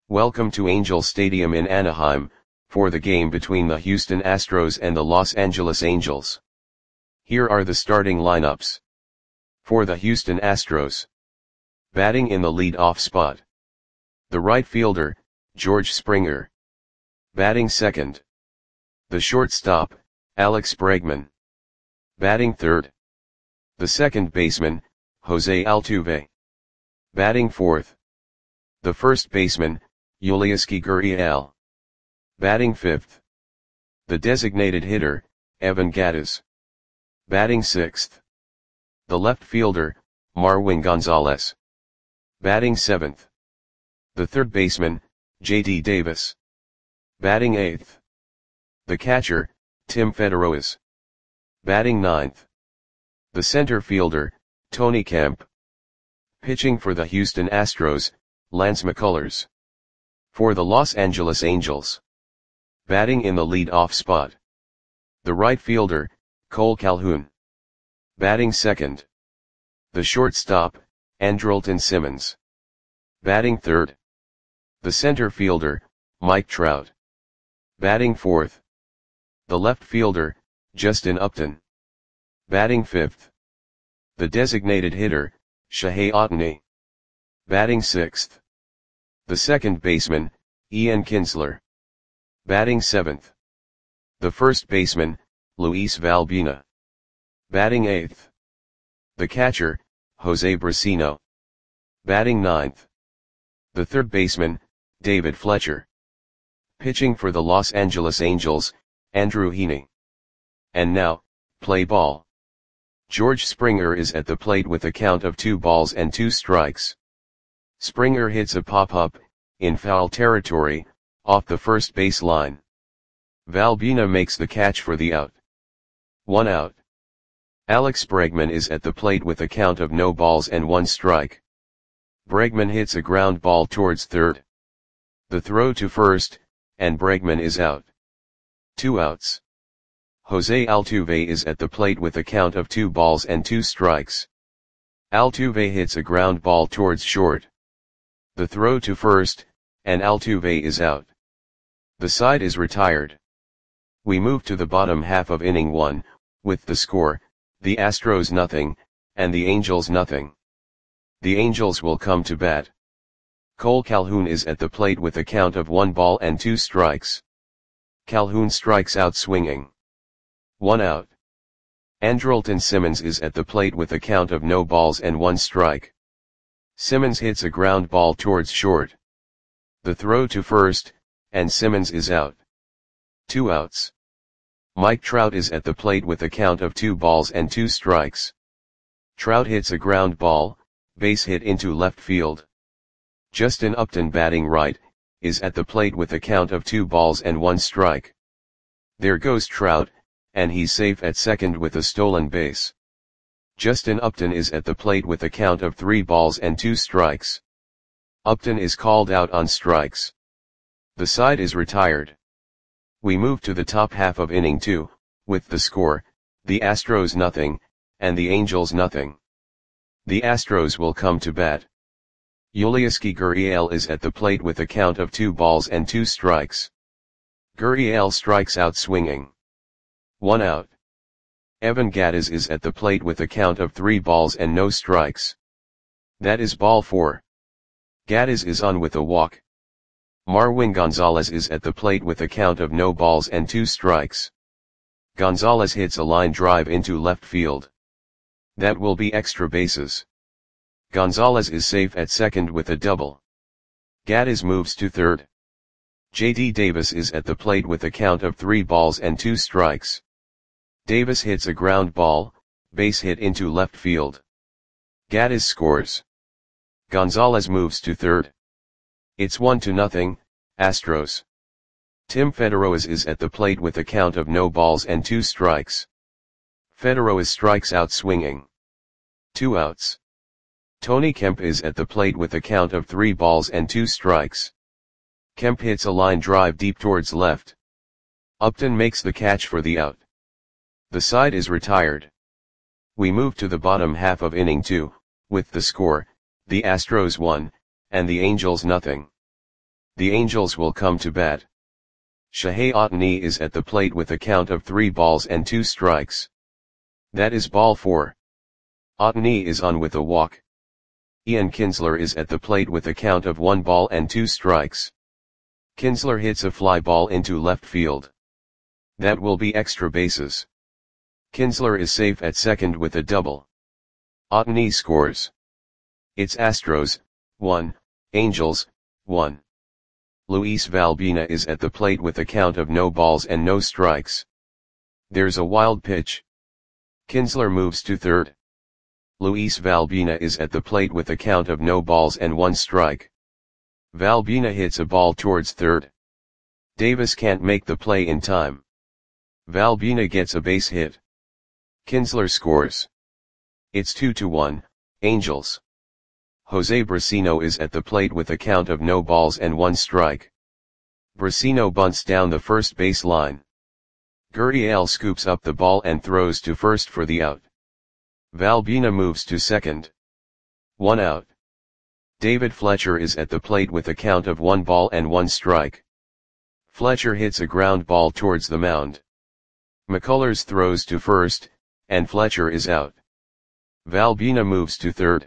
Welcome to Angel Stadium in Anaheim, for the game between the Houston Astros and the Los Angeles Angels. Here are the starting lineups. For the Houston Astros. Batting in the lead-off spot. The right fielder, George Springer. Batting second. The shortstop, Alex Bregman. Batting third. The second baseman, Jose Altuve. Batting fourth. The first baseman, Yulieski Gurriel. Batting fifth. The designated hitter, Evan Gattis. Batting sixth. The left fielder, Marwin Gonzalez. Batting seventh. The third baseman, J.D. Davis. Batting eighth. The catcher, Tim Federowes. Batting ninth. The center fielder, Tony Kemp. Pitching for the Houston Astros, Lance McCullers. For the Los Angeles Angels. Batting in the lead-off spot. The right fielder, Cole Calhoun. Batting second. The shortstop, Andrelton Simmons. Batting third. The center fielder, Mike Trout. Batting fourth. The left fielder, Justin Upton. Batting fifth. The designated hitter, Shohei Ohtani. Batting sixth. The second baseman, Ian Kinsler. Batting seventh. The first baseman, Luis Valbuena. Batting eighth. The catcher, Jose Brasino. Batting ninth. The third baseman, David Fletcher. Pitching for the Los Angeles Angels, Andrew Heaney. And now, play ball. George Springer is at the plate with a count of 2-2. Springer hits a pop-up, in foul territory, off the first base line. Valbuena makes the catch for the out. 1 out. Alex Bregman is at the plate with a count of 0-1. Bregman hits a ground ball towards third. The throw to first, and Bregman is out. 2 outs. Jose Altuve is at the plate with a count of 2-2. Altuve hits a ground ball towards short. The throw to first, and Altuve is out. The side is retired. We move to the bottom half of inning 1, with the score, the Astros 0, and the Angels 0. The Angels will come to bat. Cole Calhoun is at the plate with a count of 1-2. Calhoun strikes out swinging. 1 out. Andrelton Simmons is at the plate with a count of 0-1. Simmons hits a ground ball towards short. The throw to first, and Simmons is out. 2 outs. Mike Trout is at the plate with a count of 2-2. Trout hits a ground ball, base hit into left field. Justin Upton, batting right, is at the plate with a count of 2-1. There goes Trout, and he's safe at second with a stolen base. Justin Upton is at the plate with a count of 3-2. Upton is called out on strikes. The side is retired. We move to the top half of inning 2, with the score, the Astros 0, and the Angels 0. The Astros will come to bat. Yulieski Gurriel is at the plate with a count of 2-2. Gurriel strikes out swinging. 1 out. Evan Gattis is at the plate with a count of 3-0. That is ball 4. Gattis is on with a walk. Marwin Gonzalez is at the plate with a count of 0-2. Gonzalez hits a line drive into left field. That will be extra bases. Gonzalez is safe at second with a double. Gattis moves to third. J.D. Davis is at the plate with a count of 3-2. Davis hits a ground ball, base hit into left field. Gattis scores. Gonzalez moves to third. It's 1-0, Astros. Tim Federowes is at the plate with a count of 0-2. Federowes strikes out swinging. 2 outs. Tony Kemp is at the plate with a count of 3-2. Kemp hits a line drive deep towards left. Upton makes the catch for the out. The side is retired. We move to the bottom half of inning 2, with the score, the Astros 1, and the Angels 0. The Angels will come to bat. Shohei Ohtani is at the plate with a count of 3 balls and 2 strikes. That is ball 4. Ohtani is on with a walk. Ian Kinsler is at the plate with a count of 1 ball and 2 strikes. Kinsler hits a fly ball into left field. That will be extra bases. Kinsler is safe at second with a double. Ohtani scores. It's Astros, 1, Angels, 1. Luis Valbuena is at the plate with a count of no balls and no strikes. There's a wild pitch. Kinsler moves to third. Luis Valbuena is at the plate with a count of no balls and 1 strike. Valbuena hits a ball towards third. Davis can't make the play in time. Valbuena gets a base hit. Kinsler scores. It's 2-1, Angels. Jose Brasino is at the plate with a count of no balls and 1 strike. Brasino bunts down the first base line. Gurriel scoops up the ball and throws to first for the out. Valbuena moves to second. 1 out. David Fletcher is at the plate with a count of 1 ball and 1 strike. Fletcher hits a ground ball towards the mound. McCullers throws to first, and Fletcher is out. Valbuena moves to third.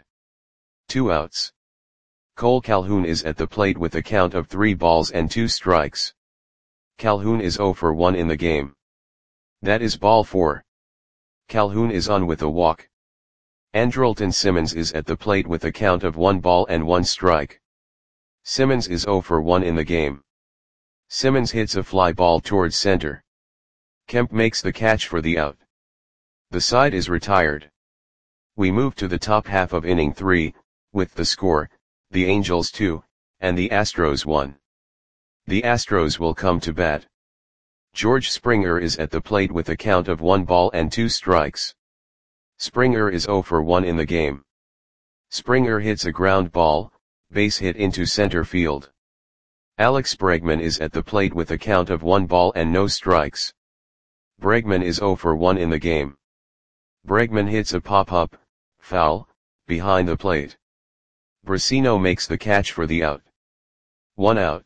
2 outs. Cole Calhoun is at the plate with a count of 3 balls and 2 strikes. Calhoun is 0 for 1 in the game. That is ball 4. Calhoun is on with a walk. Andrelton Simmons is at the plate with a count of 1 ball and 1 strike. Simmons is 0 for 1 in the game. Simmons hits a fly ball towards center. Kemp makes the catch for the out. The side is retired. We move to the top half of inning 3, with the score, the Angels 2, and the Astros 1. The Astros will come to bat. George Springer is at the plate with a count of 1 ball and 2 strikes. Springer is 0 for 1 in the game. Springer hits a ground ball, base hit into center field. Alex Bregman is at the plate with a count of 1 ball and no strikes. Bregman is 0 for 1 in the game. Bregman hits a pop-up, foul, behind the plate. Brasino makes the catch for the out. 1 out.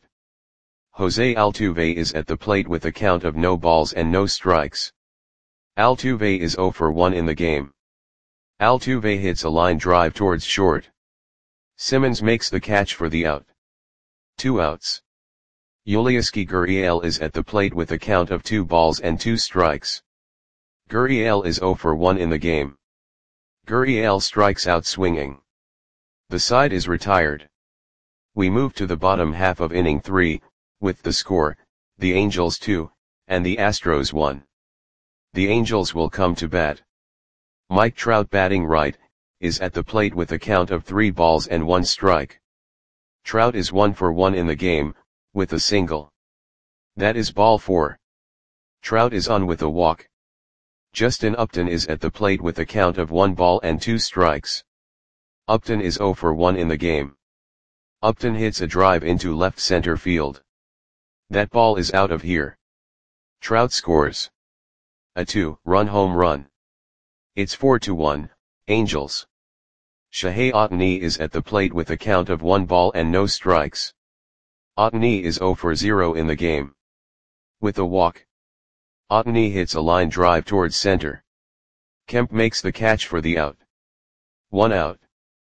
Jose Altuve is at the plate with a count of no balls and no strikes. Altuve is 0 for 1 in the game. Altuve hits a line drive towards short. Simmons makes the catch for the out. 2 outs. Yulieski Gurriel is at the plate with a count of 2 balls and 2 strikes. Gurriel is 0 for 1 in the game. Gurriel strikes out swinging. The side is retired. We move to the bottom half of inning 3, with the score, the Angels 2, and the Astros 1. The Angels will come to bat. Mike Trout batting right, is at the plate with a count of 3 balls and 1 strike. Trout is 1 for 1 in the game, with a single. That is ball 4. Trout is on with a walk. Justin Upton is at the plate with a count of 1 ball and 2 strikes. Upton is 0 for 1 in the game. Upton hits a drive into left center field. That ball is out of here. Trout scores a 2-run home run. It's 4-1, Angels. Shohei Ohtani is at the plate with a count of 1 ball and no strikes. Ohtani is 0 for 0 in the game. With a walk. Ohtani hits a line drive towards center. Kemp makes the catch for the out. 1 out.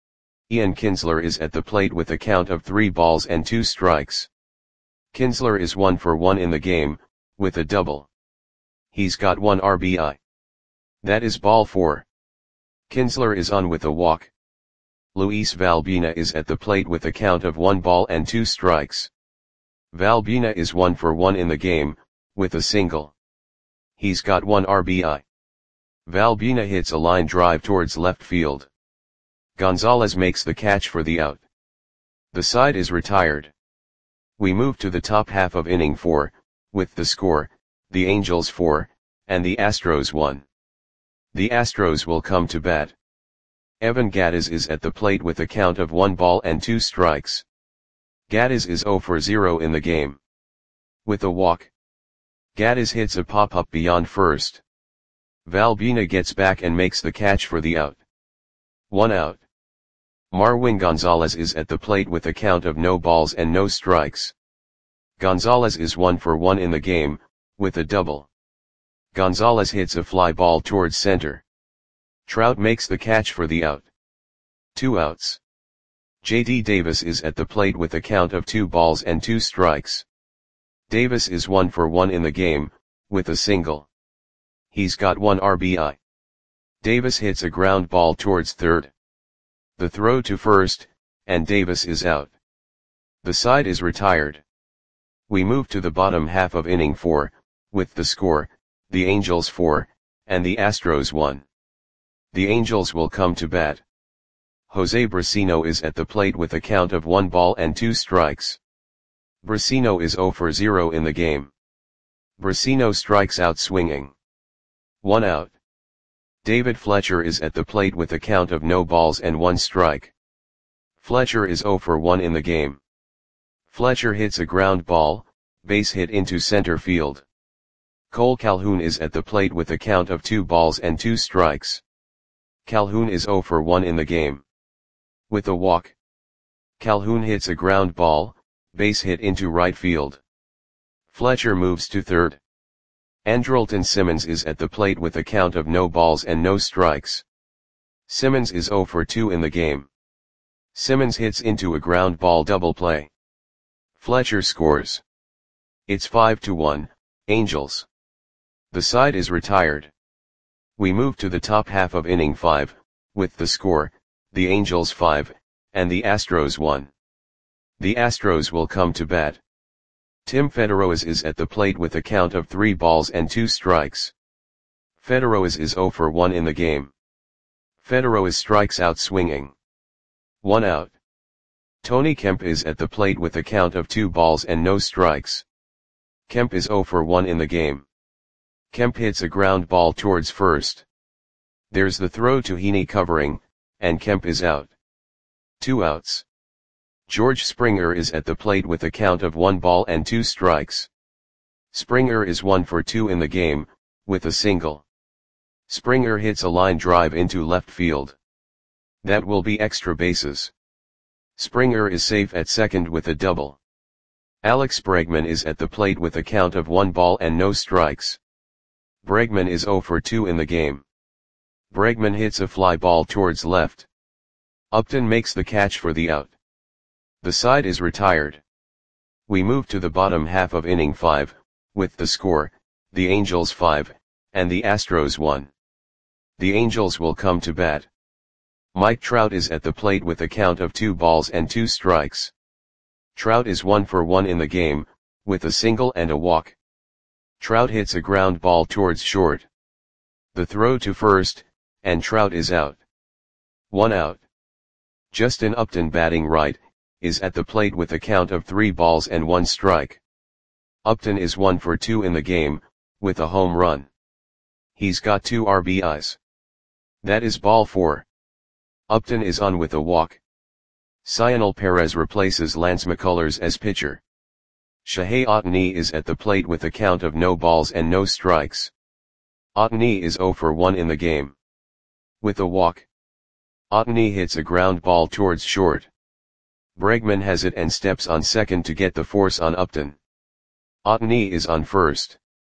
Ian Kinsler is at the plate with a count of 3 balls and 2 strikes. Kinsler is 1 for 1 in the game, with a double. He's got 1 RBI. That is ball 4. Kinsler is on with a walk. Luis Valbuena is at the plate with a count of 1 ball and 2 strikes. Valbuena is 1 for 1 in the game, with a single. He's got 1 RBI. Valbuena hits a line drive towards left field. Gonzalez makes the catch for the out. The side is retired. We move to the top half of inning 4, with the score, the Angels 4, and the Astros 1. The Astros will come to bat. Evan Gattis is at the plate with a count of 1 ball and 2 strikes. Gattis is 0 for 0 in the game. With a walk. Gattis hits a pop-up beyond first. Valbuena gets back and makes the catch for the out. 1 out. Marwin Gonzalez is at the plate with a count of no balls and no strikes. Gonzalez is 1 for 1 in the game, with a double. Gonzalez hits a fly ball towards center. Trout makes the catch for the out. 2 outs. J.D. Davis is at the plate with a count of 2 balls and 2 strikes. Davis is 1 for 1 in the game, with a single. He's got 1 RBI. Davis hits a ground ball towards third. The throw to first, and Davis is out. The side is retired. We move to the bottom half of inning 4, with the score, the Angels 4, and the Astros 1. The Angels will come to bat. Jose Brasino is at the plate with a count of 1 ball and 2 strikes. Brasino is 0 for 0 in the game. Brasino strikes out swinging. 1 out. David Fletcher is at the plate with a count of no balls and 1 strike. Fletcher is 0 for 1 in the game. Fletcher hits a ground ball, base hit into center field. Cole Calhoun is at the plate with a count of 2 balls and 2 strikes. Calhoun is 0 for 1 in the game. With a walk. Calhoun hits a ground ball, base hit into right field. Fletcher moves to third. Andrelton Simmons is at the plate with a count of no balls and no strikes. Simmons is 0 for 2 in the game. Simmons hits into a ground ball double play. Fletcher scores. It's 5-1, Angels. The side is retired. We move to the top half of inning 5, with the score, the Angels 5, and the Astros 1. The Astros will come to bat. Tim Federoez is at the plate with a count of 3 balls and 2 strikes. Federoez is 0 for 1 in the game. Federoez strikes out swinging. 1 out. Tony Kemp is at the plate with a count of 2 balls and no strikes. Kemp is 0 for 1 in the game. Kemp hits a ground ball towards first. There's the throw to Heaney covering, and Kemp is out. 2 outs. George Springer is at the plate with a count of 1 ball and 2 strikes. Springer is 1 for 2 in the game, with a single. Springer hits a line drive into left field. That will be extra bases. Springer is safe at second with a double. Alex Bregman is at the plate with a count of 1 ball and no strikes. Bregman is 0 for 2 in the game. Bregman hits a fly ball towards left. Upton makes the catch for the out. The side is retired. We move to the bottom half of inning 5, with the score, the Angels 5, and the Astros 1. The Angels will come to bat. Mike Trout is at the plate with a count of 2 balls and 2 strikes. Trout is 1 for 1 in the game, with a single and a walk. Trout hits a ground ball towards short. The throw to first, and Trout is out. 1 out. Justin Upton, batting right, is at the plate with a count of 3 balls and 1 strike. Upton is 1 for 2 in the game, with a home run. He's got 2 RBIs. That is ball 4. Upton is on with a walk. Cionel Perez replaces Lance McCullers as pitcher. Shohei Ohtani is at the plate with a count of no balls and no strikes. Ohtani is 0 for 1 in the game. With a walk. Ohtani hits a ground ball towards short. Bregman has it and steps on second to get the force on Upton. Ohtani is on first.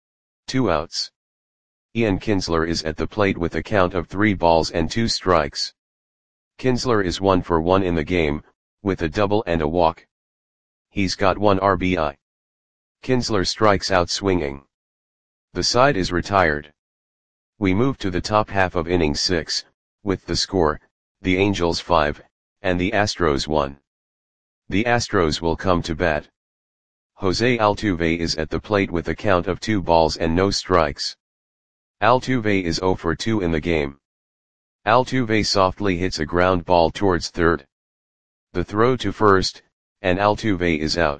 2 outs. Ian Kinsler is at the plate with a count of 3 balls and 2 strikes. Kinsler is 1 for 1 in the game, with a double and a walk. He's got 1 RBI. Kinsler strikes out swinging. The side is retired. We move to the top half of inning 6, with the score, the Angels 5, and the Astros 1. The Astros will come to bat. Jose Altuve is at the plate with a count of 2 balls and no strikes. Altuve is 0 for 2 in the game. Altuve softly hits a ground ball towards third. The throw to first, and Altuve is out.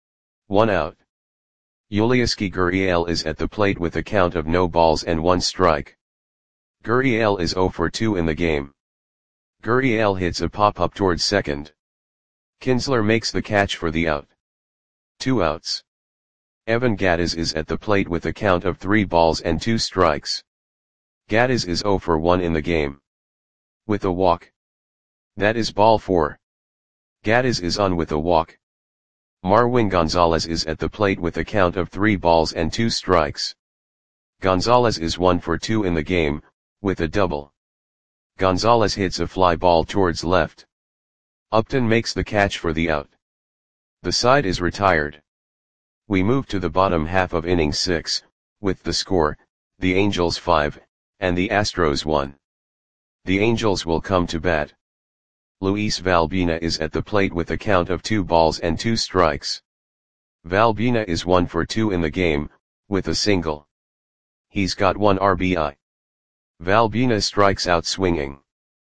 1 out. Yulieski Gurriel is at the plate with a count of no balls and 1 strike. Gurriel is 0 for 2 in the game. Gurriel hits a pop-up towards second. Kinsler makes the catch for the out. 2 outs. Evan Gattis is at the plate with a count of 3 balls and 2 strikes. Gattis is 0 for 1 in the game. With a walk. That is ball 4. Gattis is on with a walk. Marwin Gonzalez is at the plate with a count of 3 balls and 2 strikes. Gonzalez is 1 for 2 in the game, with a double. Gonzalez hits a fly ball towards left. Upton makes the catch for the out. The side is retired. We move to the bottom half of inning 6, with the score, the Angels 5, and the Astros 1. The Angels will come to bat. Luis Valbuena is at the plate with a count of 2 balls and 2 strikes. Valbuena is 1 for 2 in the game, with a single. He's got 1 RBI. Valbuena strikes out swinging.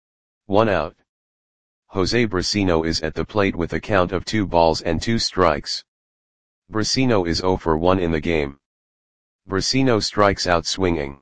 1 out. Jose Brasino is at the plate with a count of 2 balls and 2 strikes. Brasino is 0 for 1 in the game. Brasino strikes out swinging.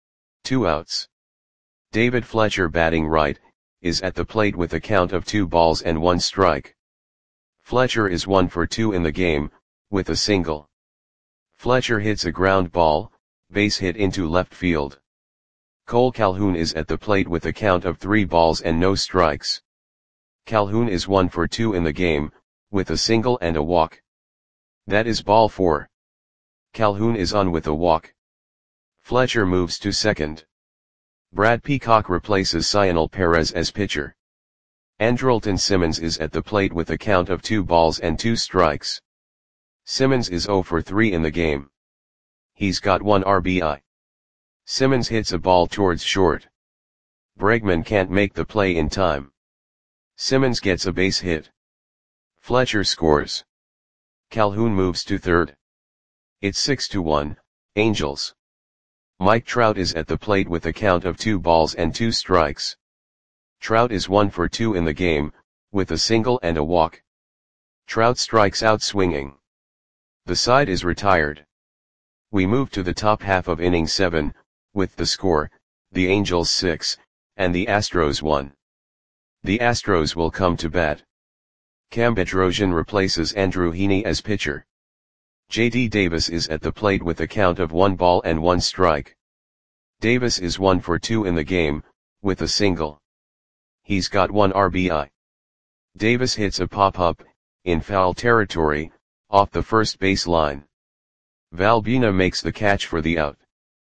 2 outs. David Fletcher, batting right, is at the plate with a count of 2 balls and 1 strike. Fletcher is 1 for 2 in the game, with a single. Fletcher hits a ground ball, base hit into left field. Cole Calhoun is at the plate with a count of 3 balls and no strikes. Calhoun is 1 for 2 in the game, with a single and a walk. That is ball 4. Calhoun is on with a walk. Fletcher moves to second. Brad Peacock replaces Cionel Perez as pitcher. Andrelton Simmons is at the plate with a count of 2 balls and 2 strikes. Simmons is 0 for 3 in the game. He's got 1 RBI. Simmons hits a ball towards short. Bregman can't make the play in time. Simmons gets a base hit. Fletcher scores. Calhoun moves to third. It's 6-1, Angels. Mike Trout is at the plate with a count of 2 balls and 2 strikes. Trout is 1 for 2 in the game, with a single and a walk. Trout strikes out swinging. The side is retired. We move to the top half of inning 7, with the score, the Angels 6, and the Astros 1. The Astros will come to bat. Cam Bedrosian replaces Andrew Heaney as pitcher. J.D. Davis is at the plate with a count of 1 ball and 1 strike. Davis is 1 for 2 in the game, with a single. He's got 1 RBI. Davis hits a pop-up, in foul territory, off the first base line. Valbuena makes the catch for the out.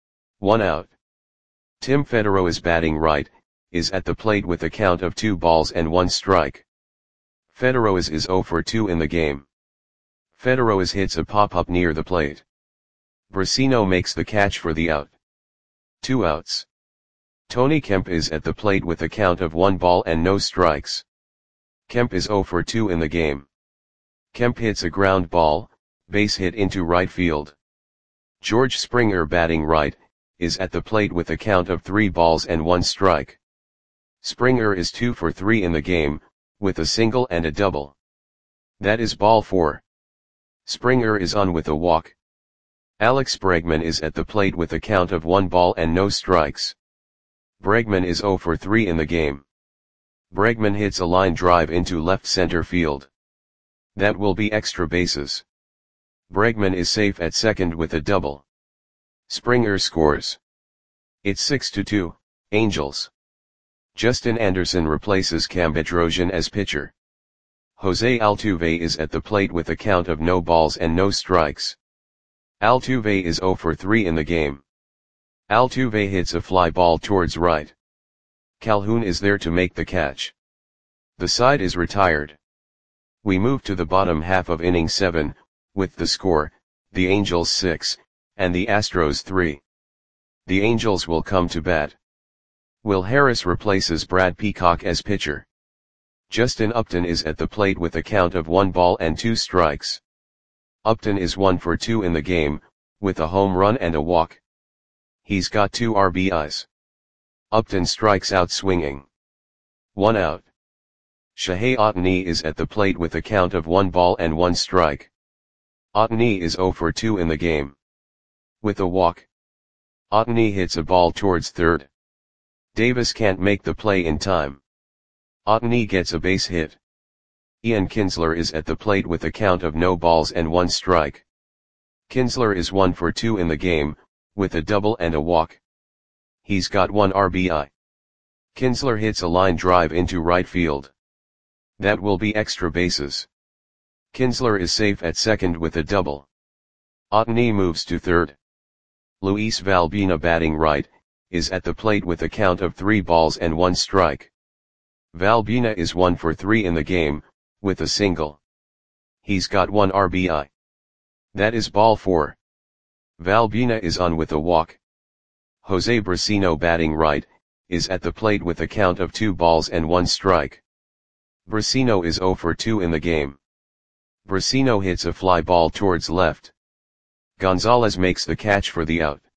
1 out. Tim Federer is batting right, is at the plate with a count of 2 balls and 1 strike. Federer is 0 for 2 in the game. Federer hits a pop-up near the plate. Brasino makes the catch for the out. 2 outs. Tony Kemp is at the plate with a count of 1 ball and no strikes. Kemp is 0 for 2 in the game. Kemp hits a ground ball, base hit into right field. George Springer, batting right, is at the plate with a count of 3 balls and 1 strike. Springer is 2 for 3 in the game, with a single and a double. That is ball 4. Springer is on with a walk. Alex Bregman is at the plate with a count of 1 ball and no strikes. Bregman is 0 for 3 in the game. Bregman hits a line drive into left center field. That will be extra bases. Bregman is safe at second with a double. Springer scores. It's 6-2, Angels. Justin Anderson replaces Cam Bedrosian as pitcher. Jose Altuve is at the plate with a count of no balls and no strikes. Altuve is 0 for 3 in the game. Altuve hits a fly ball towards right. Calhoun is there to make the catch. The side is retired. We move to the bottom half of inning 7, with the score, the Angels 6, and the Astros 3. The Angels will come to bat. Will Harris replaces Brad Peacock as pitcher. Justin Upton is at the plate with a count of 1 ball and 2 strikes. Upton is 1 for 2 in the game, with a home run and a walk. He's got 2 RBIs. Upton strikes out swinging. 1 out. Shohei Ohtani is at the plate with a count of 1 ball and 1 strike. Ohtani is 0 for 2 in the game. With a walk. Ohtani hits a ball towards third. Davis can't make the play in time. Ohtani gets a base hit. Ian Kinsler is at the plate with a count of no balls and 1 strike. Kinsler is 1 for 2 in the game, with a double and a walk. He's got 1 RBI. Kinsler hits a line drive into right field. That will be extra bases. Kinsler is safe at second with a double. Otney moves to third. Luis Valbuena batting right, is at the plate with a count of 3 balls and 1 strike. Valbuena is 1 for 3 in the game, with a single. He's got 1 RBI. That is ball 4. Valbuena is on with a walk. Jose Brasino batting right, is at the plate with a count of 2 balls and 1 strike. Brasino is 0 for 2 in the game. Brasino hits a fly ball towards left. Gonzalez makes the catch for the out.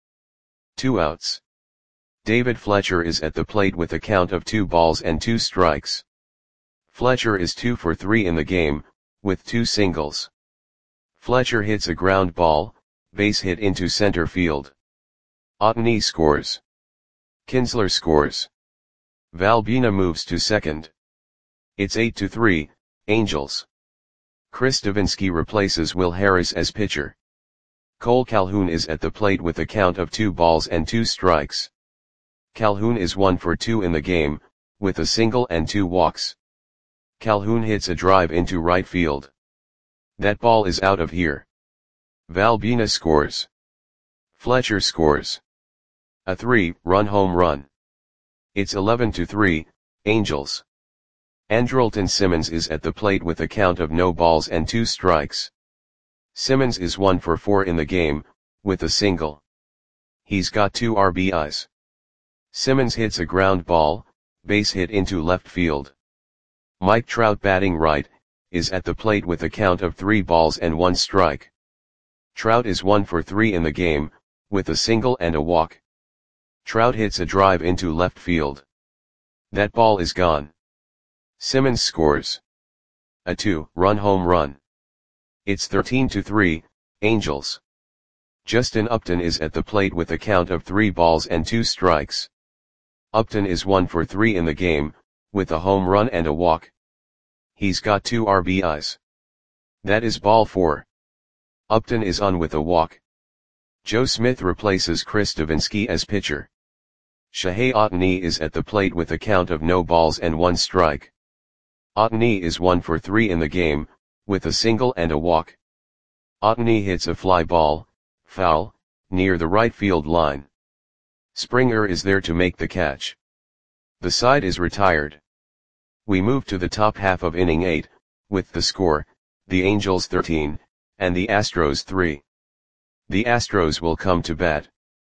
2 outs. David Fletcher is at the plate with a count of 2 balls and 2 strikes. Fletcher is 2 for 3 in the game, with 2 singles. Fletcher hits a ground ball, base hit into center field. Otney scores. Kinsler scores. Valbuena moves to second. It's 8-3, Angels. Chris Devenski replaces Will Harris as pitcher. Cole Calhoun is at the plate with a count of 2 balls and 2 strikes. Calhoun is 1 for 2 in the game, with a single and 2 walks. Calhoun hits a drive into right field. That ball is out of here. Valbuena scores. Fletcher scores. A 3-run home run. It's 11-3, Angels. Andrelton Simmons is at the plate with a count of no balls and 2 strikes. Simmons is 1 for 4 in the game, with a single. He's got 2 RBIs. Simmons hits a ground ball, base hit into left field. Mike Trout batting right, is at the plate with a count of 3 balls and 1 strike. Trout is 1 for 3 in the game, with a single and a walk. Trout hits a drive into left field. That ball is gone. Simmons scores. A 2-run home run. It's 13-3, Angels. Justin Upton is at the plate with a count of 3 balls and 2 strikes. Upton is 1 for 3 in the game, with a home run and a walk. He's got 2 RBIs. That is ball 4. Upton is on with a walk. Joe Smith replaces Chris Devenski as pitcher. Shohei Ohtani is at the plate with a count of no balls and 1 strike. Ohtani is 1 for 3 in the game, with a single and a walk. Ohtani hits a fly ball, foul, near the right field line. Springer is there to make the catch. The side is retired. We move to the top half of inning 8, with the score, the Angels 13, and the Astros 3. The Astros will come to bat.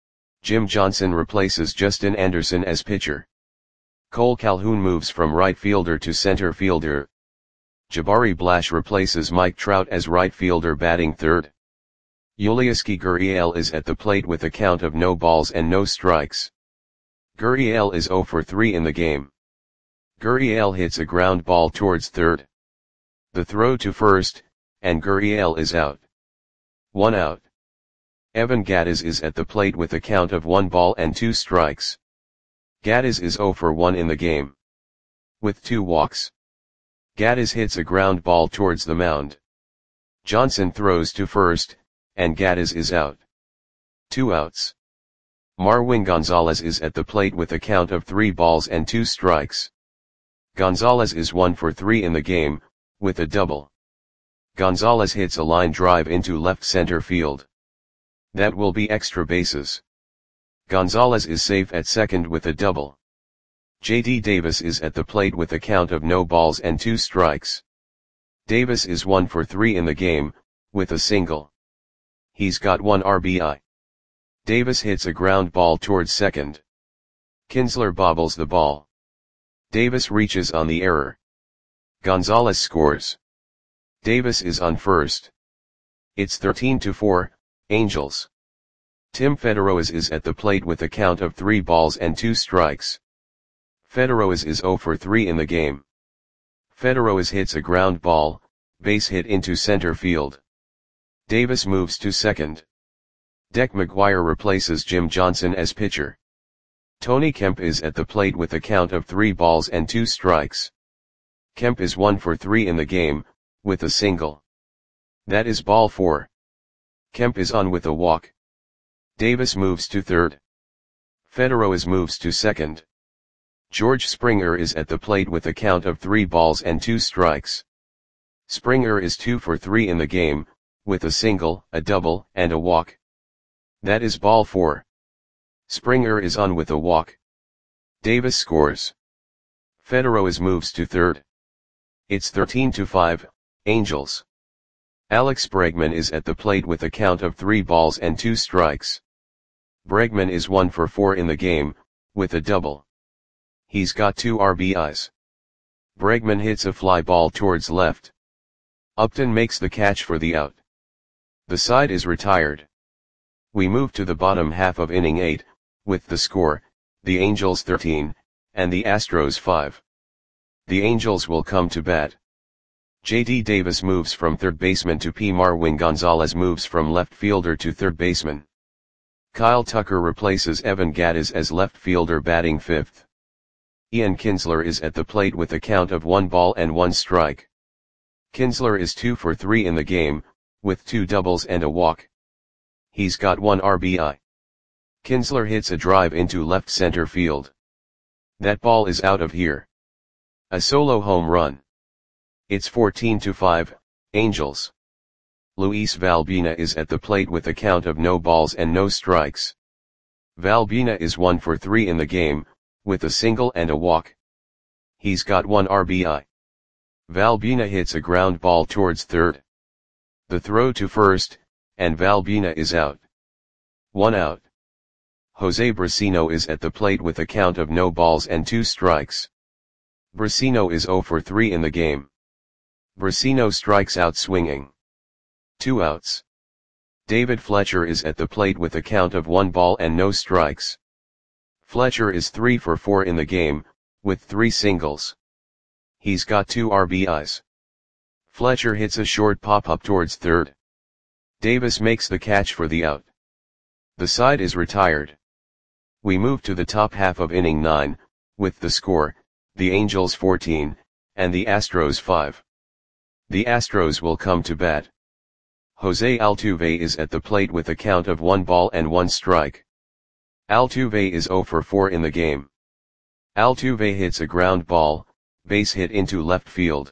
Jim Johnson replaces Justin Anderson as pitcher. Cole Calhoun moves from right fielder to center fielder. Jabari Blash replaces Mike Trout as right fielder batting third. Yulieski Gurriel is at the plate with a count of no balls and no strikes. Gurriel is 0 for 3 in the game. Gurriel hits a ground ball towards third. The throw to first, and Gurriel is out. 1 out. Evan Gattis is at the plate with a count of 1 ball and 2 strikes. Gattis is 0 for 1 in the game. With 2 walks. Gattis hits a ground ball towards the mound. Johnson throws to first, and Gattis is out. 2 outs. Marwin Gonzalez is at the plate with a count of 3 balls and 2 strikes. Gonzalez is 1 for 3 in the game, with a double. Gonzalez hits a line drive into left center field. That will be extra bases. Gonzalez is safe at second with a double. J.D. Davis is at the plate with a count of no balls and 2 strikes. Davis is 1 for 3 in the game, with a single. He's got 1 RBI. Davis hits a ground ball towards second. Kinsler bobbles the ball. Davis reaches on the error. Gonzalez scores. Davis is on first. It's 13-4, Angels. Tim Federoez is at the plate with a count of 3 balls and 2 strikes. Federoez is 0 for 3 in the game. Federoez hits a ground ball, base hit into center field. Davis moves to second. Dec McGuire replaces Jim Johnson as pitcher. Tony Kemp is at the plate with a count of 3 balls and 2 strikes. Kemp is 1 for 3 in the game, with a single. That is ball 4. Kemp is on with a walk. Davis moves to third. Federoez moves to second. George Springer is at the plate with a count of 3 balls and 2 strikes. Springer is 2 for 3 in the game, with a single, a double, and a walk. That is ball 4. Springer is on with a walk. Davis scores. Federo's moves to third. It's 13-5, Angels. Alex Bregman is at the plate with a count of 3 balls and 2 strikes. Bregman is 1 for 4 in the game, with a double. He's got 2 RBIs. Bregman hits a fly ball towards left. Upton makes the catch for the out. The side is retired. We move to the bottom half of inning 8, with the score, the Angels 13, and the Astros 5. The Angels will come to bat. J.D. Davis moves from third baseman to P. Marwin Gonzalez moves from left fielder to third baseman. Kyle Tucker replaces Evan Gattis as left fielder batting 5th. Ian Kinsler is at the plate with a count of 1 ball and 1 strike. Kinsler is 2 for 3 in the game, with 2 doubles and a walk. He's got 1 RBI. Kinsler hits a drive into left center field. That ball is out of here. A solo home run. It's 14-5, Angels. Luis Valbuena is at the plate with a count of no balls and no strikes. Valbuena is 1 for 3 in the game, with a single and a walk. He's got 1 RBI. Valbuena hits a ground ball towards third. The throw to first, and Valbuena is out. 1 out. Jose Brasino is at the plate with a count of no balls and 2 strikes. Brasino is 0 for 3 in the game. Brasino strikes out swinging. 2 outs. David Fletcher is at the plate with a count of 1 ball and no strikes. Fletcher is 3 for 4 in the game, with 3 singles. He's got 2 RBIs. Fletcher hits a short pop-up towards third. Davis makes the catch for the out. The side is retired. We move to the top half of inning 9, with the score, the Angels 14, and the Astros 5. The Astros will come to bat. Jose Altuve is at the plate with a count of 1 ball and 1 strike. Altuve is 0 for 4 in the game. Altuve hits a ground ball, base hit into left field.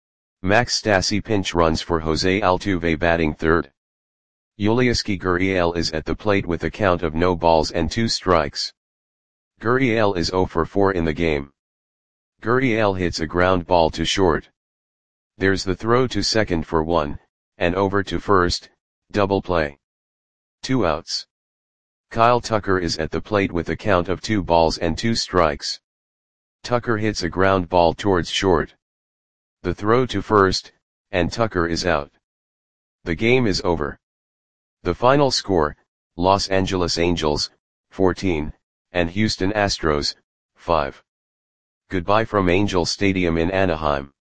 Max Stassi pinch runs for Jose Altuve batting third. Yulieski Gurriel is at the plate with a count of no balls and 2 strikes. Gurriel is 0 for 4 in the game. Gurriel hits a ground ball to short. There's the throw to second for 1, and over to first, double play. 2 outs. Kyle Tucker is at the plate with a count of 2 balls and 2 strikes. Tucker hits a ground ball towards short. The throw to first, and Tucker is out. The game is over. The final score, Los Angeles Angels, 14, and Houston Astros, 5. Goodbye from Angel Stadium in Anaheim.